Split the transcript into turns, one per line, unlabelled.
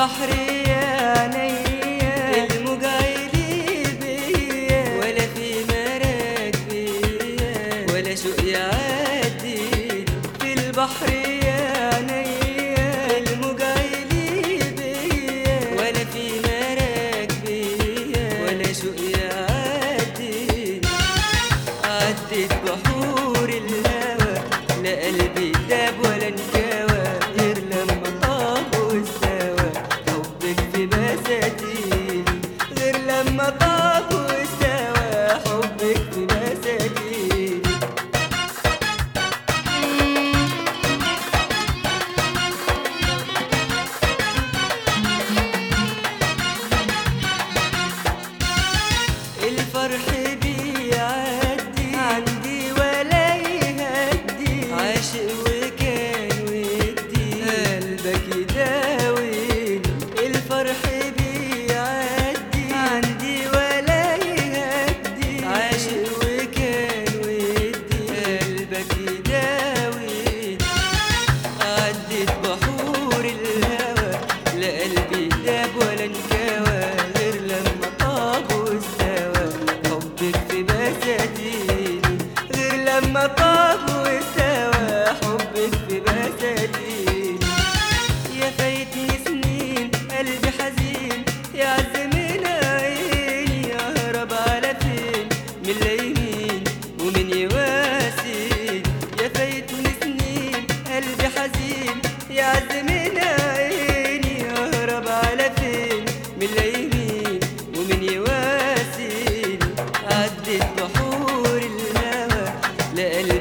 البحر يا عينيا الموج عالي بيا، ولا في مراكبيا ولا شوق يعدي. في البحر يا عينيا الموج عالي بيا، ولا في مراكبيا ولا شوق يعدي. عدت بحور الهوى لا قلبي داب ولا انكوى، غير لما طاب واستوى حبك في بساتيني. غير لما طاب واستوى حبك في بساتيني. الفرح بيعدي عندي ولا يهدي، عاشق وكان ودي قلبك يداويني. الفرح بيعدي عندي ولا يهدي، عاشق وكان ودي قلبك يداويني. عدت بحور الهوى لا قلبي داب ولا انكوى، غير لما طاب واستوى حبك في بساتيني. غير لما طاب واستوى حبك في بساتيني. يا فايتني سنين قلبي حزين يعز من عيني، اهرب على فين من اليمين ومن يواسيني. يا فايتني سنين قلبي حزين يعز من عيني، اهرب على فين من اليمين ومن يواسيني. عدت بحور الهوى لا